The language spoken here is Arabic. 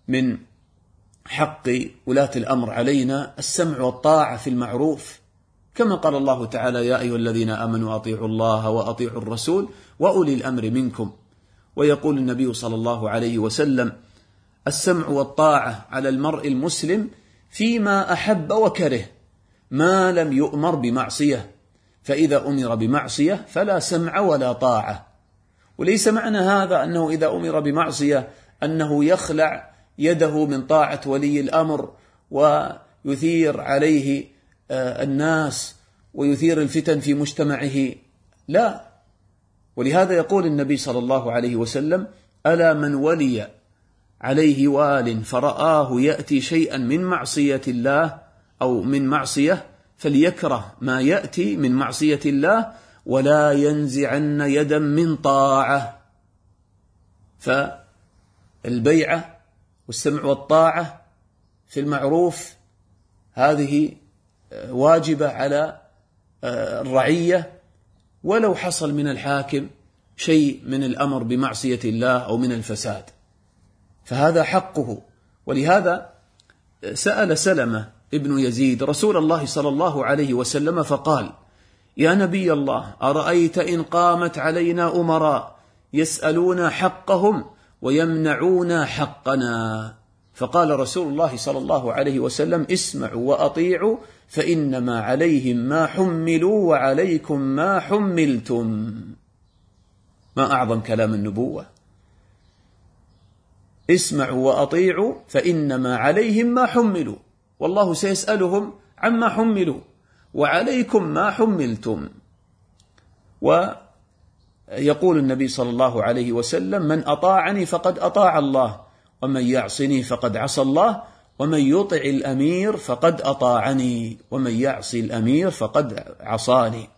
من حق ولاة الأمر علينا السمع والطاعة في المعروف، كما قال الله تعالى: يا أيها الذين آمنوا أطيعوا الله وأطيعوا الرسول وأولي الأمر منكم. ويقول النبي صلى الله عليه وسلم: السمع والطاعة على المرء المسلم فيما أحب وكره ما لم يؤمر بمعصية، فإذا أمر بمعصية فلا سمع ولا طاعة. وليس معنى هذا أنه إذا أمر بمعصية أنه يخلع يده من طاعة ولي الأمر ويثير عليه الناس ويثير الفتن في مجتمعه، لا. ولهذا يقول النبي صلى الله عليه وسلم: ألا من ولي عليه وال فرآه يأتي شيئا من معصية الله أو من معصية فليكره ما يأتي من معصية الله ولا ينزعن يدا من طاعة. فالبيعة والسمع والطاعة في المعروف هذه واجبة على الرعية، ولو حصل من الحاكم شيء من الأمر بمعصية الله أو من الفساد فهذا حقه. ولهذا سأل سلمة ابن يزيد رسول الله صلى الله عليه وسلم فقال: يا نبي الله، أرأيت إن قامت علينا أمراء يسألون حقهم ويمنعون حقنا؟ فقال رسول الله صلى الله عليه وسلم: اسمعوا وأطيعوا فإنما عليهم ما حملوا وعليكم ما حملتم. ما أعظم كلام النبوة! اسمعوا وأطيعوا فإنما عليهم ما حملوا، والله سيسألهم عما حملوا، وعليكم ما حملتم. ويقول النبي صلى الله عليه وسلم: من أطاعني فقد أطاع الله، ومن يعصني فقد عصى الله، ومن يطع الأمير فقد أطاعني، ومن يعصي الأمير فقد عصاني.